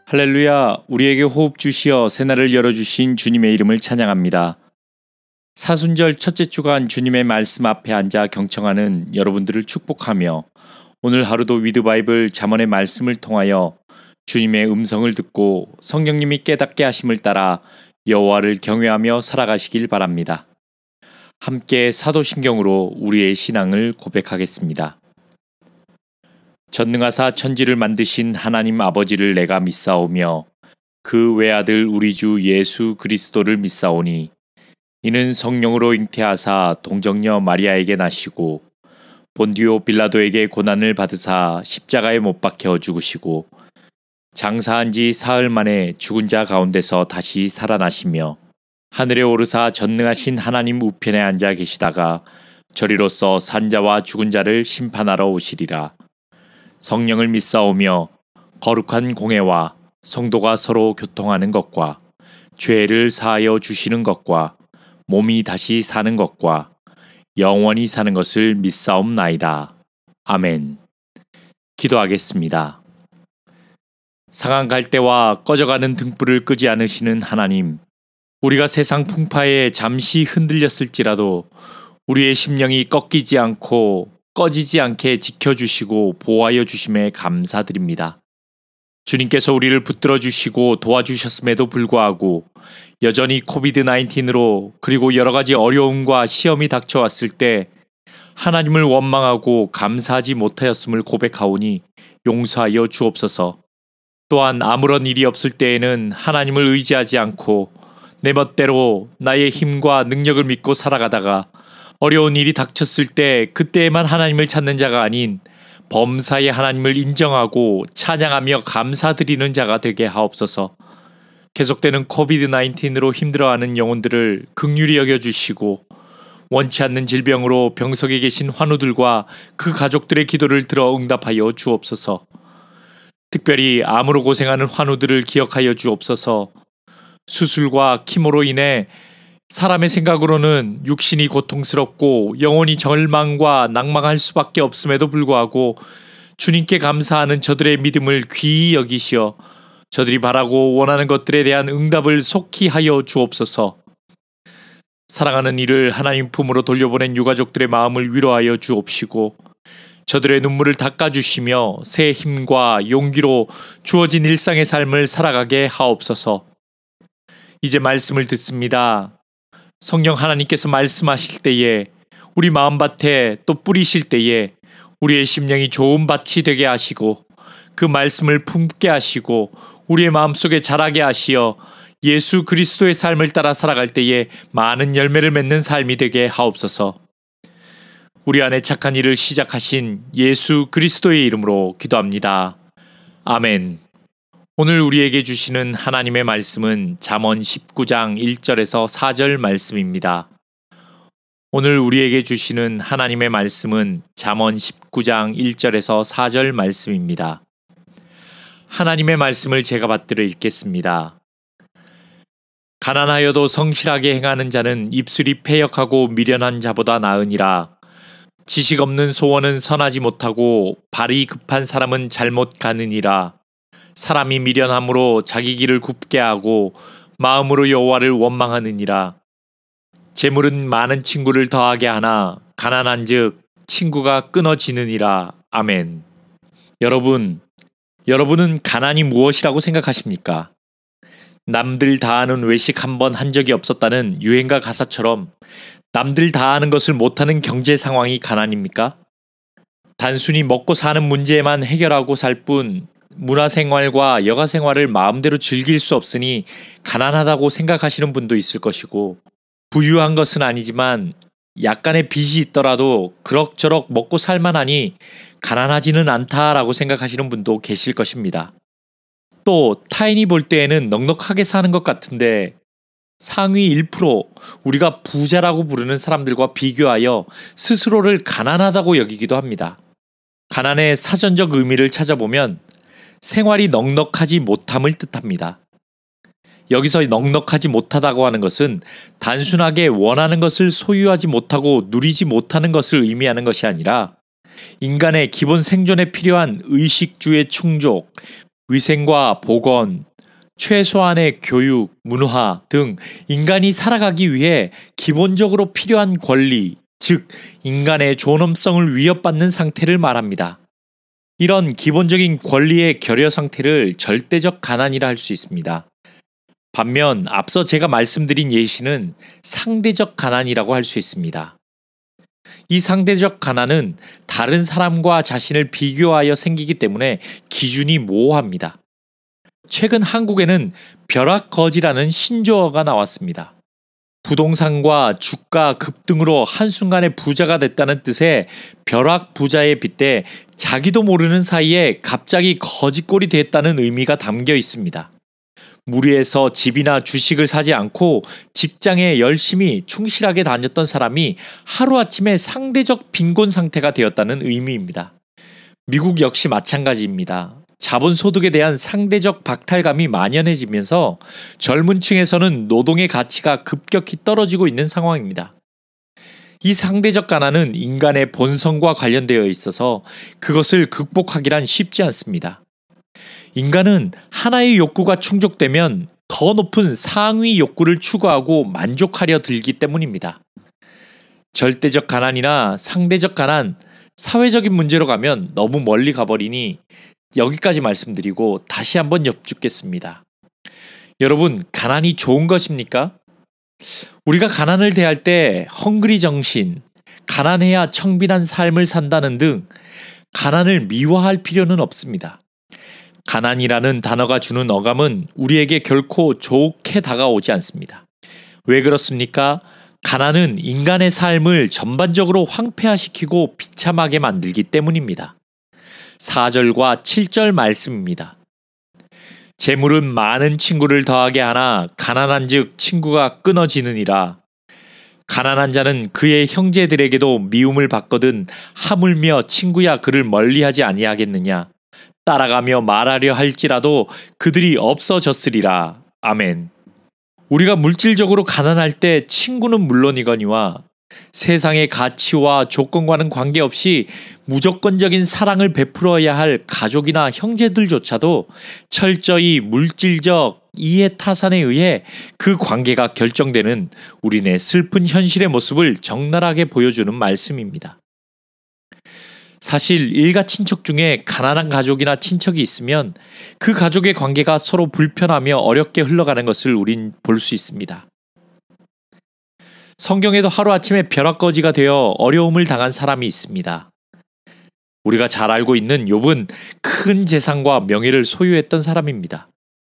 할렐루야, 우리에게 호흡 주시어 새날을 열어주신 주님의 이름을 찬양합니다. 사순절 첫째 주간 주님의 말씀 앞에 앉아 경청하는 여러분들을 축복하며 오늘 하루도 위드 바이블 잠언의 말씀을 통하여 주님의 음성을 듣고 성령님이 깨닫게 하심을 따라 여호와를 경외하며 살아가시길 바랍니다. 함께 사도신경으로 우리의 신앙을 고백하겠습니다. 전능하사 천지를 만드신 하나님 아버지를 내가 믿사오며 그 외아들 우리 주 예수 그리스도를 믿사오니 이는 성령으로 잉태하사 동정녀 마리아에게 나시고 본디오 빌라도에게 고난을 받으사 십자가에 못 박혀 죽으시고 장사한 지 사흘 만에 죽은 자 가운데서 다시 살아나시며 하늘에 오르사 전능하신 하나님 우편에 앉아 계시다가 저리로서 산자와 죽은 자를 심판하러 오시리라. 성령을 믿사오며 거룩한 공회와 성도가 서로 교통하는 것과 죄를 사하여 주시는 것과 몸이 다시 사는 것과 영원히 사는 것을 믿사옵나이다. 아멘. 기도하겠습니다. 상한 갈대와 꺼져가는 등불을 끄지 않으시는 하나님, 우리가 세상 풍파에 잠시 흔들렸을지라도 우리의 심령이 꺾이지 않고 꺼지지 않게 지켜주시고 보호하여 주심에 감사드립니다. 주님께서 우리를 붙들어 주시고 도와주셨음에도 불구하고 여전히 코비드-19으로 그리고 여러 가지 어려움과 시험이 닥쳐왔을 때 하나님을 원망하고 감사하지 못하였음을 고백하오니 용서하여 주옵소서. 또한 아무런 일이 없을 때에는 하나님을 의지하지 않고 내 멋대로 나의 힘과 능력을 믿고 살아가다가 어려운 일이 닥쳤을 때 그때에만 하나님을 찾는 자가 아닌 범사에 하나님을 인정하고 찬양하며 감사드리는 자가 되게 하옵소서. 계속되는 코비드-19으로 힘들어하는 영혼들을 긍휼히 여겨주시고 원치 않는 질병으로 병석에 계신 환우들과 그 가족들의 기도를 들어 응답하여 주옵소서. 특별히 암으로 고생하는 환우들을 기억하여 주옵소서. 수술과 키모로 인해 사람의 생각으로는 육신이 고통스럽고 영혼이 절망과 낭망할 수밖에 없음에도 불구하고 주님께 감사하는 저들의 믿음을 귀히 여기시어 저들이 바라고 원하는 것들에 대한 응답을 속히 하여 주옵소서. 사랑하는 이를 하나님 품으로 돌려보낸 유가족들의 마음을 위로하여 주옵시고 저들의 눈물을 닦아주시며 새 힘과 용기로 주어진 일상의 삶을 살아가게 하옵소서. 이제 말씀을 듣습니다. 성령 하나님께서 말씀하실 때에 우리 마음밭에 또 뿌리실 때에 우리의 심령이 좋은 밭이 되게 하시고 그 말씀을 품게 하시고 우리의 마음속에 자라게 하시어 예수 그리스도의 삶을 따라 살아갈 때에 많은 열매를 맺는 삶이 되게 하옵소서. 우리 안에 착한 일을 시작하신 예수 그리스도의 이름으로 기도합니다. 아멘. 오늘 우리에게 주시는 하나님의 말씀은 잠언 19장 1절에서 4절 말씀입니다. 오늘 우리에게 주시는 하나님의 말씀은 잠언 19장 1절에서 4절 말씀입니다. 하나님의 말씀을 제가 받들어 읽겠습니다. 가난하여도 성실하게 행하는 자는 입술이 패역하고 미련한 자보다 나으니라. 지식 없는 소원은 선하지 못하고 발이 급한 사람은 잘못 가느니라. 사람이 미련함으로 자기 길을 굽게 하고 마음으로 여호와를 원망하느니라. 재물은 많은 친구를 더하게 하나 가난한즉 친구가 끊어지느니라. 아멘. 여러분은 가난이 무엇이라고 생각하십니까? 남들 다 하는 외식 한 번 한 적이 없었다는 유행가 가사처럼 남들 다 하는 것을 못하는 경제 상황이 가난입니까? 단순히 먹고 사는 문제만 해결하고 살 뿐 문화생활과 여가생활을 마음대로 즐길 수 없으니 가난하다고 생각하시는 분도 있을 것이고 부유한 것은 아니지만 약간의 빚이 있더라도 그럭저럭 먹고 살만하니 가난하지는 않다라고 생각하시는 분도 계실 것입니다. 또 타인이 볼 때에는 넉넉하게 사는 것 같은데 상위 1% 우리가 부자라고 부르는 사람들과 비교하여 스스로를 가난하다고 여기기도 합니다. 가난의 사전적 의미를 찾아보면 생활이 넉넉하지 못함을 뜻합니다. 여기서 넉넉하지 못하다고 하는 것은 단순하게 원하는 것을 소유하지 못하고 누리지 못하는 것을 의미하는 것이 아니라 인간의 기본 생존에 필요한 의식주의 충족, 위생과 보건, 최소한의 교육, 문화 등 인간이 살아가기 위해 기본적으로 필요한 권리, 즉 인간의 존엄성을 위협받는 상태를 말합니다. 이런 기본적인 권리의 결여 상태를 절대적 가난이라 할 수 있습니다. 반면 앞서 제가 말씀드린 예시는 상대적 가난이라고 할 수 있습니다. 이 상대적 가난은 다른 사람과 자신을 비교하여 생기기 때문에 기준이 모호합니다. 최근 한국에는 벼락거지라는 신조어가 나왔습니다. 부동산과 주가 급등으로 한순간에 부자가 됐다는 뜻의 벼락 부자에 빗대 자기도 모르는 사이에 갑자기 거지꼴이 됐다는 의미가 담겨 있습니다. 무리해서 집이나 주식을 사지 않고 직장에 열심히 충실하게 다녔던 사람이 하루아침에 상대적 빈곤 상태가 되었다는 의미입니다. 미국 역시 마찬가지입니다. 자본소득에 대한 상대적 박탈감이 만연해지면서 젊은 층에서는 노동의 가치가 급격히 떨어지고 있는 상황입니다. 이 상대적 가난은 인간의 본성과 관련되어 있어서 그것을 극복하기란 쉽지 않습니다. 인간은 하나의 욕구가 충족되면 더 높은 상위 욕구를 추구하고 만족하려 들기 때문입니다. 절대적 가난이나 상대적 가난, 사회적인 문제로 가면 너무 멀리 가버리니 여기까지 말씀드리고 다시 한번 여쭙겠습니다. 여러분, 가난이 좋은 것입니까? 우리가 가난을 대할 때 헝그리 정신, 가난해야 청빈한 삶을 산다는 등 가난을 미화할 필요는 없습니다. 가난이라는 단어가 주는 어감은 우리에게 결코 좋게 다가오지 않습니다. 왜 그렇습니까? 가난은 인간의 삶을 전반적으로 황폐화시키고 비참하게 만들기 때문입니다. 4절과 7절 말씀입니다. 재물은 많은 친구를 더하게 하나 가난한 즉 친구가 끊어지느니라. 가난한 자는 그의 형제들에게도 미움을 받거든 하물며 친구야 그를 멀리하지 아니하겠느냐. 따라가며 말하려 할지라도 그들이 없어졌으리라. 아멘. 우리가 물질적으로 가난할 때 친구는 물론이거니와 세상의 가치와 조건과는 관계없이 무조건적인 사랑을 베풀어야 할 가족이나 형제들조차도 철저히 물질적 이해타산에 의해 그 관계가 결정되는 우리네 슬픈 현실의 모습을 적나라하게 보여주는 말씀입니다. 사실 일가 친척 중에 가난한 가족이나 친척이 있으면 그 가족의 관계가 서로 불편하며 어렵게 흘러가는 것을 우린 볼 수 있습니다. 성경에도 하루아침에 벼락거지가 되어 어려움을 당한 사람이 있습니다. 우리가 잘 알고 있는 욥은 큰 재산과 명예를 소유했던 사람입니다.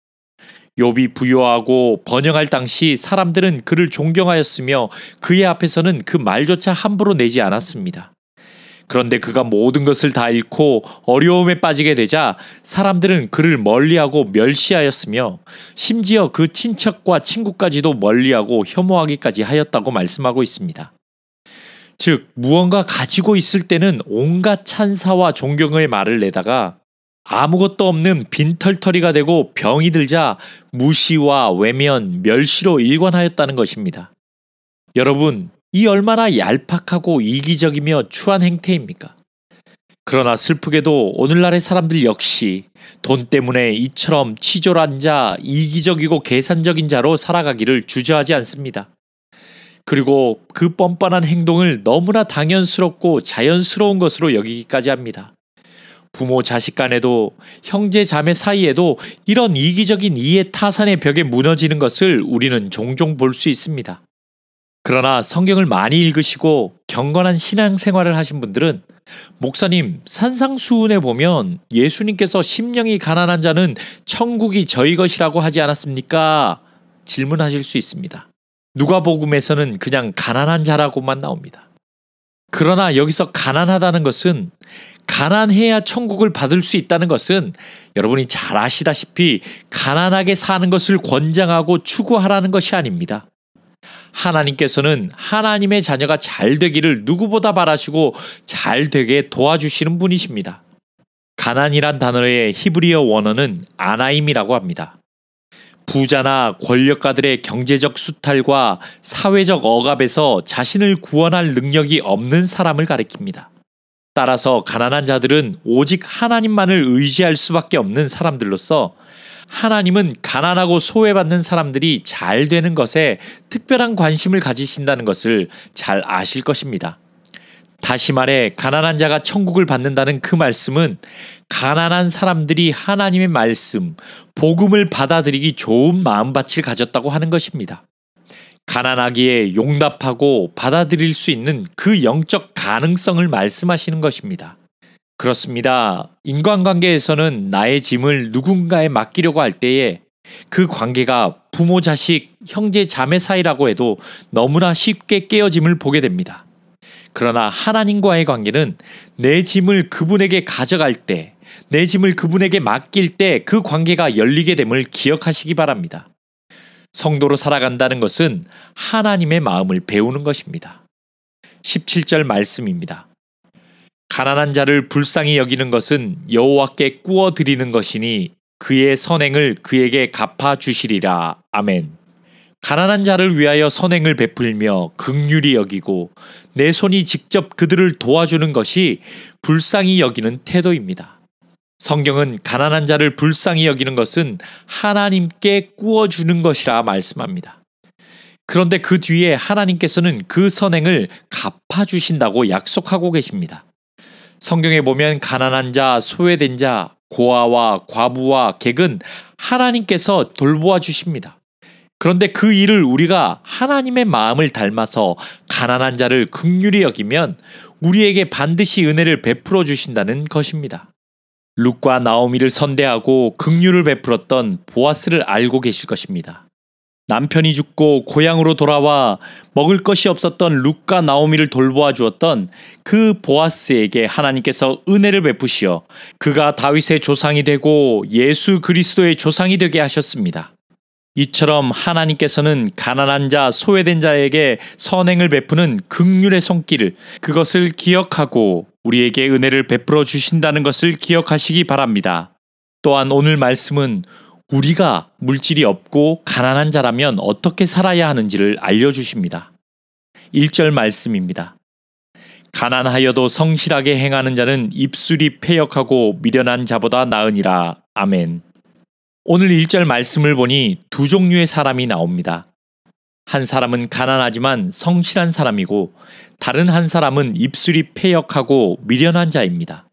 욥이 부유하고 번영할 당시 사람들은 그를 존경하였으며 그의 앞에서는 그 말조차 함부로 내지 않았습니다. 그런데 그가 모든 것을 다 잃고 어려움에 빠지게 되자 사람들은 그를 멀리하고 멸시하였으며 심지어 그 친척과 친구까지도 멀리하고 혐오하기까지 하였다고 말씀하고 있습니다. 즉 무언가 가지고 있을 때는 온갖 찬사와 존경의 말을 내다가 아무것도 없는 빈털터리가 되고 병이 들자 무시와 외면, 멸시로 일관하였다는 것입니다. 여러분, 이 얼마나 얄팍하고 이기적이며 추한 행태입니까? 그러나 슬프게도 오늘날의 사람들 역시 돈 때문에 이처럼 치졸한 자, 이기적이고 계산적인 자로 살아가기를 주저하지 않습니다. 그리고 그 뻔뻔한 행동을 너무나 당연스럽고 자연스러운 것으로 여기기까지 합니다. 부모 자식 간에도 형제 자매 사이에도 이런 이기적인 이해타산의 벽에 무너지는 것을 우리는 종종 볼 수 있습니다. 그러나 성경을 많이 읽으시고 경건한 신앙생활을 하신 분들은 목사님, 산상수훈에 보면 예수님께서 심령이 가난한 자는 천국이 저희 것이라고 하지 않았습니까? 질문하실 수 있습니다. 누가복음에서는 그냥 가난한 자라고만 나옵니다. 그러나 여기서 가난하다는 것은 가난해야 천국을 받을 수 있다는 것은 여러분이 잘 아시다시피 가난하게 사는 것을 권장하고 추구하라는 것이 아닙니다. 하나님께서는 하나님의 자녀가 잘 되기를 누구보다 바라시고 잘 되게 도와주시는 분이십니다. 가난이란 단어의 히브리어 원어는 아나임이라고 합니다. 부자나 권력가들의 경제적 수탈과 사회적 억압에서 자신을 구원할 능력이 없는 사람을 가리킵니다. 따라서 가난한 자들은 오직 하나님만을 의지할 수밖에 없는 사람들로서 하나님은 가난하고 소외받는 사람들이 잘 되는 것에 특별한 관심을 가지신다는 것을 잘 아실 것입니다. 다시 말해 가난한 자가 천국을 받는다는 그 말씀은 가난한 사람들이 하나님의 말씀, 복음을 받아들이기 좋은 마음밭을 가졌다고 하는 것입니다. 가난하기에 용납하고 받아들일 수 있는 그 영적 가능성을 말씀하시는 것입니다. 그렇습니다. 인간관계에서는 나의 짐을 누군가에 맡기려고 할 때에 그 관계가 부모, 자식, 형제, 자매 사이라고 해도 너무나 쉽게 깨어짐을 보게 됩니다. 그러나 하나님과의 관계는 내 짐을 그분에게 가져갈 때, 내 짐을 그분에게 맡길 때 그 관계가 열리게 됨을 기억하시기 바랍니다. 성도로 살아간다는 것은 하나님의 마음을 배우는 것입니다. 17절 말씀입니다. 가난한 자를 불쌍히 여기는 것은 여호와께 꾸어 드리는 것이니 그의 선행을 그에게 갚아 주시리라. 아멘. 가난한 자를 위하여 선행을 베풀며 긍휼히 여기고 내 손이 직접 그들을 도와주는 것이 불쌍히 여기는 태도입니다. 성경은 가난한 자를 불쌍히 여기는 것은 하나님께 꾸어주는 것이라 말씀합니다. 그런데 그 뒤에 하나님께서는 그 선행을 갚아주신다고 약속하고 계십니다. 성경에 보면 가난한 자, 소외된 자, 고아와 과부와 객은 하나님께서 돌보아 주십니다. 그런데 그 일을 우리가 하나님의 마음을 닮아서 가난한 자를 긍휼히 여기면 우리에게 반드시 은혜를 베풀어 주신다는 것입니다. 룻과 나오미를 선대하고 긍휼을 베풀었던 보아스를 알고 계실 것입니다. 남편이 죽고 고향으로 돌아와 먹을 것이 없었던 룻과 나오미를 돌보아 주었던 그 보아스에게 하나님께서 은혜를 베푸시어 그가 다윗의 조상이 되고 예수 그리스도의 조상이 되게 하셨습니다. 이처럼 하나님께서는 가난한 자, 소외된 자에게 선행을 베푸는 긍휼의 손길을, 그것을 기억하고 우리에게 은혜를 베풀어 주신다는 것을 기억하시기 바랍니다. 또한 오늘 말씀은 우리가 물질이 없고 가난한 자라면 어떻게 살아야 하는지를 알려주십니다. 1절 말씀입니다. 가난하여도 성실하게 행하는 자는 입술이 패역하고 미련한 자보다 나으니라. 아멘. 오늘 1절 말씀을 보니 두 종류의 사람이 나옵니다. 한 사람은 가난하지만 성실한 사람이고 다른 한 사람은 입술이 패역하고 미련한 자입니다.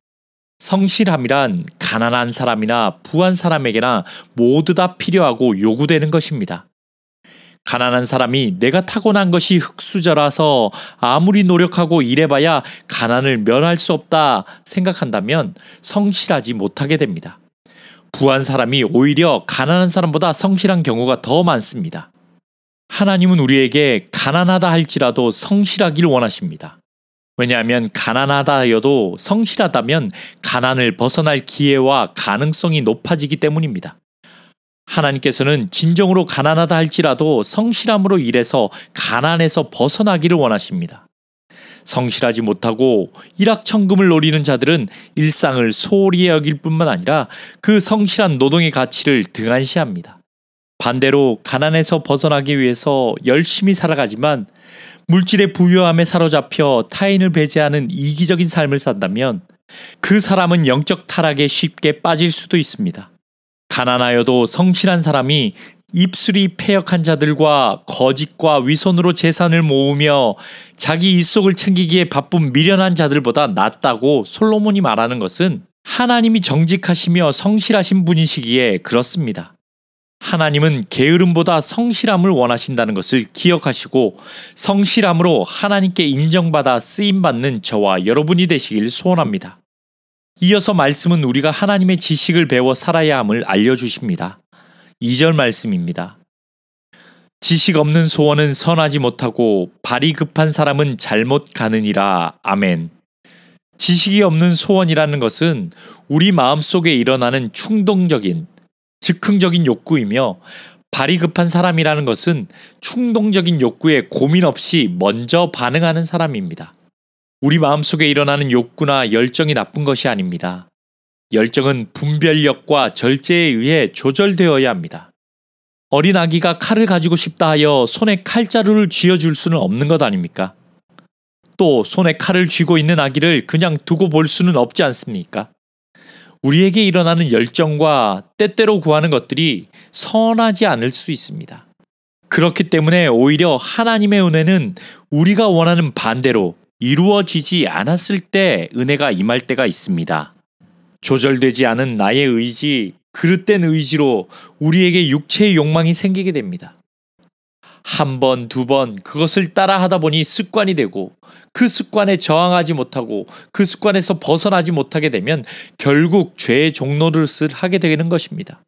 성실함이란 가난한 사람이나 부한 사람에게나 모두 다 필요하고 요구되는 것입니다. 가난한 사람이 내가 타고난 것이 흙수저라서 아무리 노력하고 일해봐야 가난을 면할 수 없다 생각한다면 성실하지 못하게 됩니다. 부한 사람이 오히려 가난한 사람보다 성실한 경우가 더 많습니다. 하나님은 우리에게 가난하다 할지라도 성실하길 원하십니다. 왜냐하면 가난하다 하여도 성실하다면 가난을 벗어날 기회와 가능성이 높아지기 때문입니다. 하나님께서는 진정으로 가난하다 할지라도 성실함으로 일해서 가난에서 벗어나기를 원하십니다. 성실하지 못하고 일확천금을 노리는 자들은 일상을 소홀히 여길 뿐만 아니라 그 성실한 노동의 가치를 등한시합니다. 반대로 가난에서 벗어나기 위해서 열심히 살아가지만 물질의 부유함에 사로잡혀 타인을 배제하는 이기적인 삶을 산다면 그 사람은 영적 타락에 쉽게 빠질 수도 있습니다. 가난하여도 성실한 사람이 입술이 패역한 자들과 거짓과 위선으로 재산을 모으며 자기 입속을 챙기기에 바쁜 미련한 자들보다 낫다고 솔로몬이 말하는 것은 하나님이 정직하시며 성실하신 분이시기에 그렇습니다. 하나님은 게으름보다 성실함을 원하신다는 것을 기억하시고 성실함으로 하나님께 인정받아 쓰임받는 저와 여러분이 되시길 소원합니다. 이어서 말씀은 우리가 하나님의 지식을 배워 살아야 함을 알려주십니다. 2절 말씀입니다. 지식 없는 소원은 선하지 못하고 발이 급한 사람은 잘못 가느니라. 아멘. 지식이 없는 소원이라는 것은 우리 마음속에 일어나는 충동적인, 즉흥적인 욕구이며 발이 급한 사람이라는 것은 충동적인 욕구에 고민 없이 먼저 반응하는 사람입니다. 우리 마음속에 일어나는 욕구나 열정이 나쁜 것이 아닙니다. 열정은 분별력과 절제에 의해 조절되어야 합니다. 어린 아기가 칼을 가지고 싶다 하여 손에 칼자루를 쥐어줄 수는 없는 것 아닙니까? 또 손에 칼을 쥐고 있는 아기를 그냥 두고 볼 수는 없지 않습니까? 우리에게 일어나는 열정과 때때로 구하는 것들이 선하지 않을 수 있습니다. 그렇기 때문에 오히려 하나님의 은혜는 우리가 원하는 반대로 이루어지지 않았을 때 은혜가 임할 때가 있습니다. 조절되지 않은 나의 의지, 그릇된 의지로 우리에게 육체의 욕망이 생기게 됩니다. 한 번, 두 번 그것을 따라 하다 보니 습관이 되고 그 습관에 저항하지 못하고 그 습관에서 벗어나지 못하게 되면 결국 죄의 종노릇을 하게 되는 것입니다.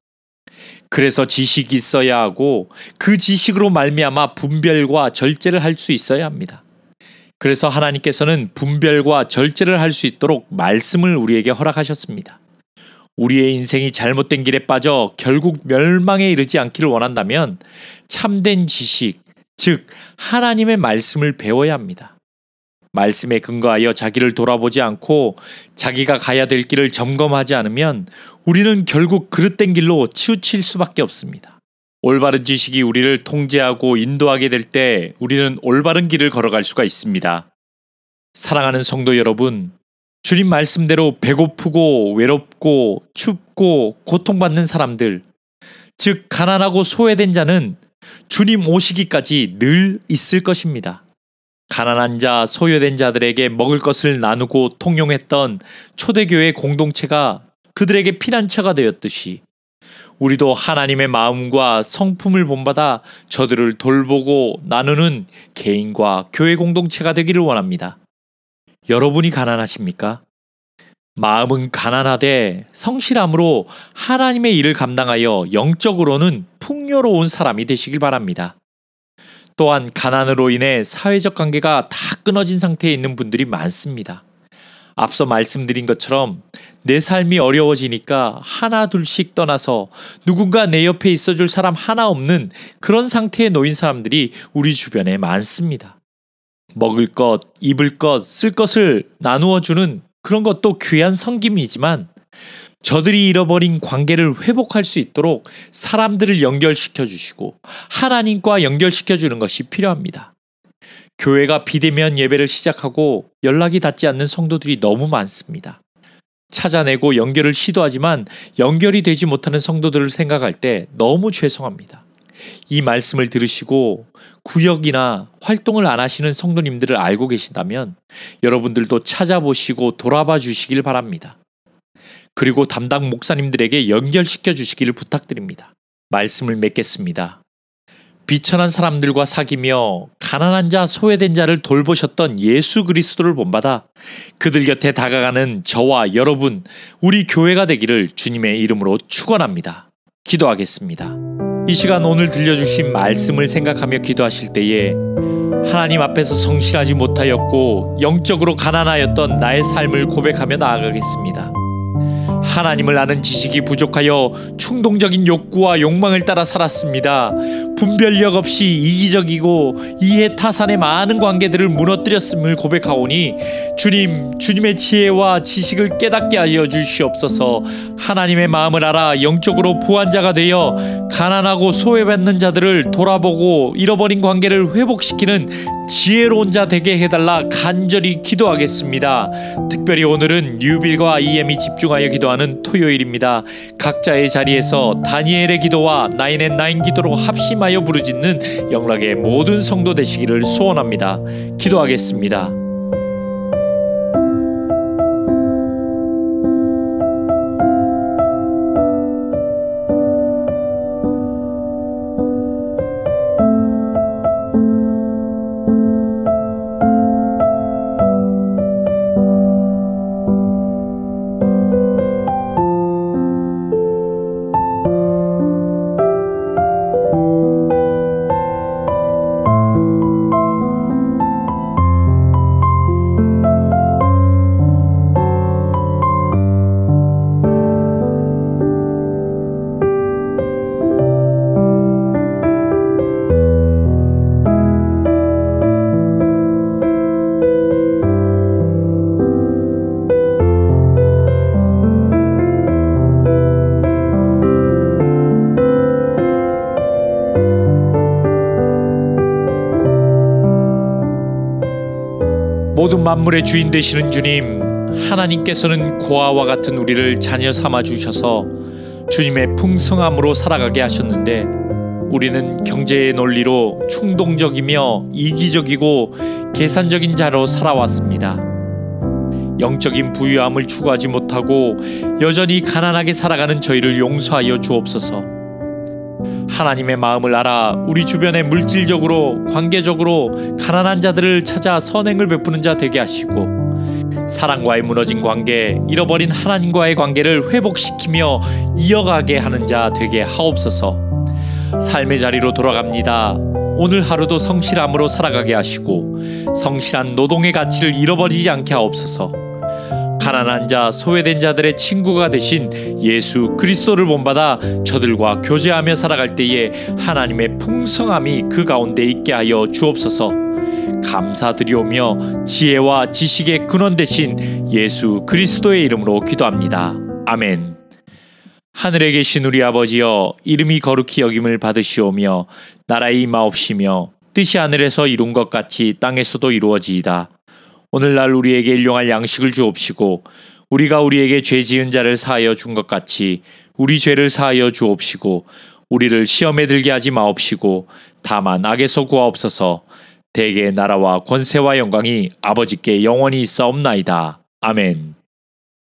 그래서 지식이 있어야 하고 그 지식으로 말미암아 분별과 절제를 할 수 있어야 합니다. 그래서 하나님께서는 분별과 절제를 할 수 있도록 말씀을 우리에게 허락하셨습니다. 우리의 인생이 잘못된 길에 빠져 결국 멸망에 이르지 않기를 원한다면 참된 지식, 즉 하나님의 말씀을 배워야 합니다. 말씀에 근거하여 자기를 돌아보지 않고 자기가 가야 될 길을 점검하지 않으면 우리는 결국 그릇된 길로 치우칠 수밖에 없습니다. 올바른 지식이 우리를 통제하고 인도하게 될 때 우리는 올바른 길을 걸어갈 수가 있습니다. 사랑하는 성도 여러분, 주님 말씀대로 배고프고 외롭고 춥고 고통받는 사람들, 즉 가난하고 소외된 자는 주님 오시기까지 늘 있을 것입니다. 가난한 자, 소외된 자들에게 먹을 것을 나누고 통용했던 초대교회 공동체가 그들에게 피난처가 되었듯이 우리도 하나님의 마음과 성품을 본받아 저들을 돌보고 나누는 개인과 교회 공동체가 되기를 원합니다. 여러분이 가난하십니까? 마음은 가난하되 성실함으로 하나님의 일을 감당하여 영적으로는 풍요로운 사람이 되시길 바랍니다. 또한 가난으로 인해 사회적 관계가 다 끊어진 상태에 있는 분들이 많습니다. 앞서 말씀드린 것처럼 내 삶이 어려워지니까 하나 둘씩 떠나서 누군가 내 옆에 있어줄 사람 하나 없는 그런 상태에 놓인 사람들이 우리 주변에 많습니다. 먹을 것, 입을 것, 쓸 것을 나누어 주는 그런 것도 귀한 섬김이지만 저들이 잃어버린 관계를 회복할 수 있도록 사람들을 연결시켜 주시고 하나님과 연결시켜 주는 것이 필요합니다. 교회가 비대면 예배를 시작하고 연락이 닿지 않는 성도들이 너무 많습니다. 찾아내고 연결을 시도하지만 연결이 되지 못하는 성도들을 생각할 때 너무 죄송합니다. 이 말씀을 들으시고 구역이나 활동을 안 하시는 성도님들을 알고 계신다면 여러분들도 찾아보시고 돌아봐 주시길 바랍니다. 그리고 담당 목사님들에게 연결시켜 주시기를 부탁드립니다. 말씀을 맺겠습니다. 비천한 사람들과 사귀며 가난한 자, 소외된 자를 돌보셨던 예수 그리스도를 본받아 그들 곁에 다가가는 저와 여러분, 우리 교회가 되기를 주님의 이름으로 축원합니다. 기도하겠습니다. 이 시간 오늘 들려주신 말씀을 생각하며 기도하실 때에 하나님 앞에서 성실하지 못하였고 영적으로 가난하였던 나의 삶을 고백하며 나아가겠습니다. 하나님을 아는 지식이 부족하여 충동적인 욕구와 욕망을 따라 살았습니다. 분별력 없이 이기적이고 이해타산의 많은 관계들을 무너뜨렸음을 고백하오니 주님의 지혜와 지식을 깨닫게 하여 주시옵소서. 하나님의 마음을 알아 영적으로 부한 자가 되어 가난하고 소외받는 자들을 돌아보고 잃어버린 관계를 회복시키는 지혜로운 자 되게 해달라 간절히 기도하겠습니다. 특별히 오늘은 뉴빌과 EM이 집중하여 기도하는 토요일입니다. 각자의 자리에서 다니엘의 기도와 나인앤나인 기도로 합심하여 부르짖는 영락의 모든 성도 되시기를 소원합니다. 기도하겠습니다. 모든 만물의 주인 되시는 주님, 하나님께서는 고아와 같은 우리를 자녀 삼아 주셔서 주님의 풍성함으로 살아가게 하셨는데, 우리는 경제의 논리로 충동적이며 이기적이고 계산적인 자로 살아왔습니다. 영적인 부유함을 추구하지 못하고 여전히 가난하게 살아가는 저희를 용서하여 주옵소서. 하나님의 마음을 알아 우리 주변에 물질적으로, 관계적으로 가난한 자들을 찾아 선행을 베푸는 자 되게 하시고, 사랑과의 무너진 관계, 잃어버린 하나님과의 관계를 회복시키며 이어가게 하는 자 되게 하옵소서. 삶의 자리로 돌아갑니다. 오늘 하루도 성실함으로 살아가게 하시고 성실한 노동의 가치를 잃어버리지 않게 하옵소서. 가난한 자, 소외된 자들의 친구가 되신 예수 그리스도를 본받아 저들과 교제하며 살아갈 때에 하나님의 풍성함이 그 가운데 있게 하여 주옵소서. 감사드리오며 지혜와 지식의 근원 되신 예수 그리스도의 이름으로 기도합니다. 아멘. 하늘에 계신 우리 아버지여, 이름이 거룩히 여김을 받으시오며 나라의 임하옵시며 뜻이 하늘에서 이룬 것 같이 땅에서도 이루어지이다. 오늘날 우리에게 일용할 양식을 주옵시고, 우리가 우리에게 죄 지은 자를 사하여 준 것 같이 우리 죄를 사하여 주옵시고, 우리를 시험에 들게 하지 마옵시고 다만 악에서 구하옵소서. 대개 나라와 권세와 영광이 아버지께 영원히 있사옵나이다. 아멘.